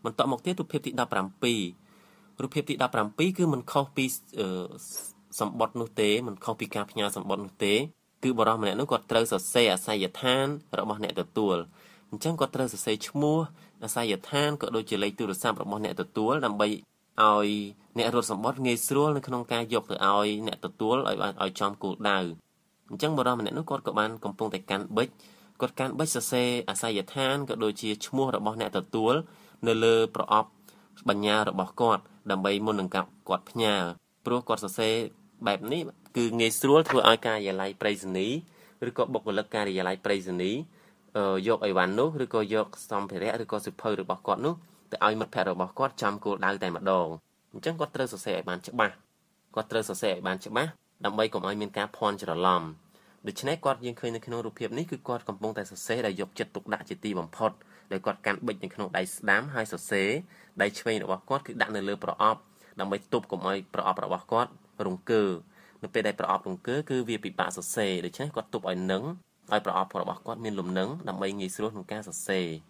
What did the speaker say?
បន្តមកទៀតរូបភាពទី17រូបភាពទី17គឺមិនខុសពីសម្បត្តិនោះទេមិនខុសពីការផ្ញើសម្បត្តិនោះទេគឺបរិសម្នាក់នោះគាត់ត្រូវសរសេរអាសយដ្ឋានរបស់អ្នកទទួលអញ្ចឹងគាត់ត្រូវសរសេរឈ្មោះអាសយដ្ឋានក៏ដូចជាលេខទូរស័ព្ទរបស់អ្នកទទួលដើម្បីឲ្យអ្នករត់សម្បត្តិងាយស្រួលនៅក្នុងការយកទៅឲ្យអ្នកទទួលឲ្យចំគោលដៅអញ្ចឹងបរិសម្នាក់នោះគាត់ក៏បានកំពុងតែកាន់ប៊ិចគាត់កាន់ប៊ិចសរសេរអាសយដ្ឋានក៏ដូចជាឈ្មោះរបស់អ្នកទទួលនៅលើប្រអប់បញ្ញារបស់គាត់ដើម្បីមុននឹងគាត់ផ្ញើព្រោះគាត់សរសេរបែបនេះគឺងាយស្រួលធ្វើឲ្យការិយាល័យប្រៃសណីឬក៏បុគ្គលិកការិយាល័យប្រៃសណីយកអីវ៉ាន់នោះឬក៏យកសម្ភារៈឬក៏សិភៅរបស់គាត់នោះទៅឲ្យមិត្តភ័ក្តិរបស់គាត់ចំគោលដៅតែម្ដងអញ្ចឹងគាត់ត្រូវសរសេរឲ្យបានច្បាស់ដើម្បីកុំឲ្យមានការភ័ន្តច្រឡំដូច្នេះគាត់យើងឃើញនៅក្នុងរូបភាពនេះគឺគាត់កំពុងតែសរសេរដោយយកចិត្តទុកដាក់ជាទីបំផុតដោយគាត់កាន់ប៊ិចនៅក្នុងដៃស្ដាំហើយសរសេរដៃឆ្វេងរបស់គាត់គឺដាក់នៅលើប្រអប់ដើម្បីទប់កុំឲ្យប្រអប់របស់គាត់រង្គើនៅពេលដែលប្រអប់រង្គើគឺវាពិបាកសរសេរដូច្នេះគាត់ទប់ឲ្យនឹងឲ្យប្រអប់របស់គាត់មានលំនឹងដើម្បីងាយស្រួលក្នុងការសរសេរ